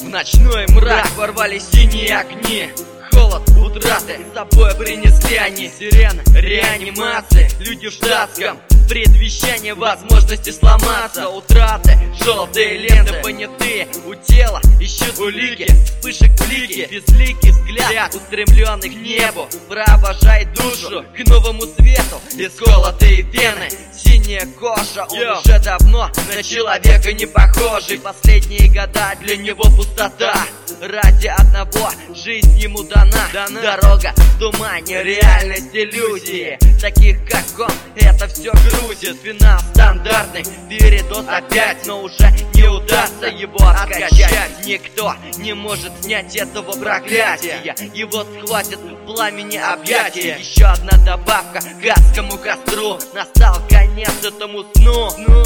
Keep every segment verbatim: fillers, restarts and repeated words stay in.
В ночной мрак ворвались синие огни. Холод, утраты, с собой принесли они. Сирены, реанимации, люди в штатском, предвещание возможности сломаться. Утраты, желтые ленты понятые, у тела ищут улики, вспышек блики, безликий взгляд, устремленный к небу, провожает душу к новому свету. Исколотые вены, синяя кожа, он Yo. уже давно на человека не похожий. Последние года для него пустота. Ради одного жизнь ему дана. дана. Дорога в тумане, реальность иллюзии. Таких как он, это все грузит. Финал стандартный, передоз опять, но уже не удастся его откачать. Никто не может снять этого проклятия. Его схватят в пламени объятия. Еще одна добавка к адскому костру. Настал конец этому сну. Ну,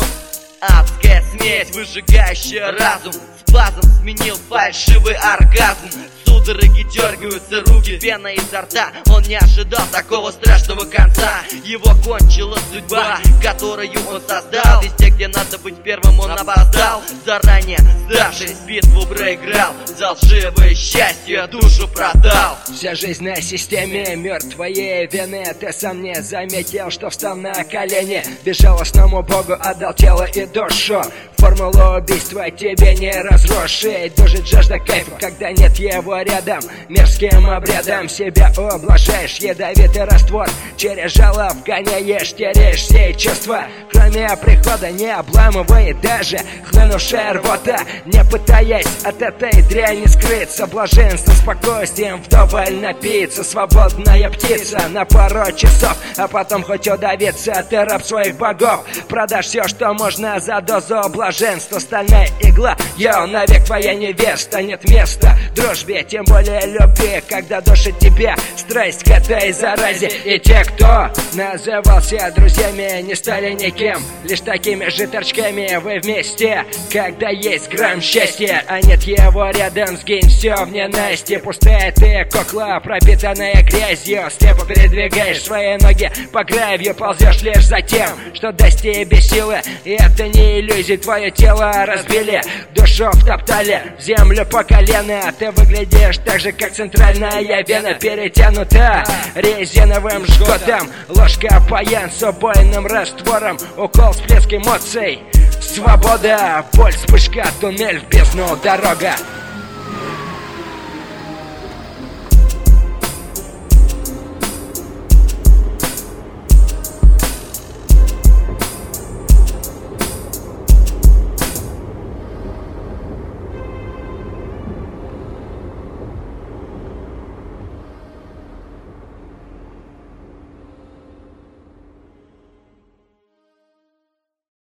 адская смесь, выжигающая разум. Спазм сменил фальшивый оргазм. Судороги дергаются руки, пена изо рта. Он не ожидал такого страшного конца. Его кончила судьба, которую он создал. Везде, где надо быть первым, он опоздал. Заранее сдавшись, битву проиграл. За лживое счастье душу продал. Вся жизнь на системе мертвые вины. Ты сам не заметил, что встал на колени. Безжалостному богу отдал тело и душу. Формулу убийства тебе не разрушить. Душит жажда кайфа, когда нет его рядом. Мерзким обрядом себя ублажаешь. Ядовитый раствор через жало вгоняешь. Теряешь все чувства, кроме прихода. Не обламывай даже хлынувшая рвота. Не пытаясь от этой дряни скрыться. Блаженство, спокойствием вдоволь напиться. Свободная птица на пару часов, а потом хоть удавиться. Ты раб своих богов. Продашь все, что можно за дозу блаженства. Стальная игла, йоу, навек твоя невеста. Нет места дружбе, тем более любви, когда душит тебя страсть к этой заразе. И те, кто назывался друзьями, не стали никем, лишь такими же торчками. Вы вместе, когда есть грамм счастья, а нет его рядом, сгинь все в ненастье. Пустая ты кукла, пропитанная грязью. Слепо передвигаешь свои ноги по гравию, ползешь лишь за тем, что даст тебе силы. И это не иллюзия, твое тело разбили, душу втоптали в землю по колено. Ты выглядишь так же, как центральная вена, перетянута резиновым жгутом. Ложка паян с убойным раствором, укол, всплеск эмоций. Свобода, боль, вспышка, туннель в бездну, дорога.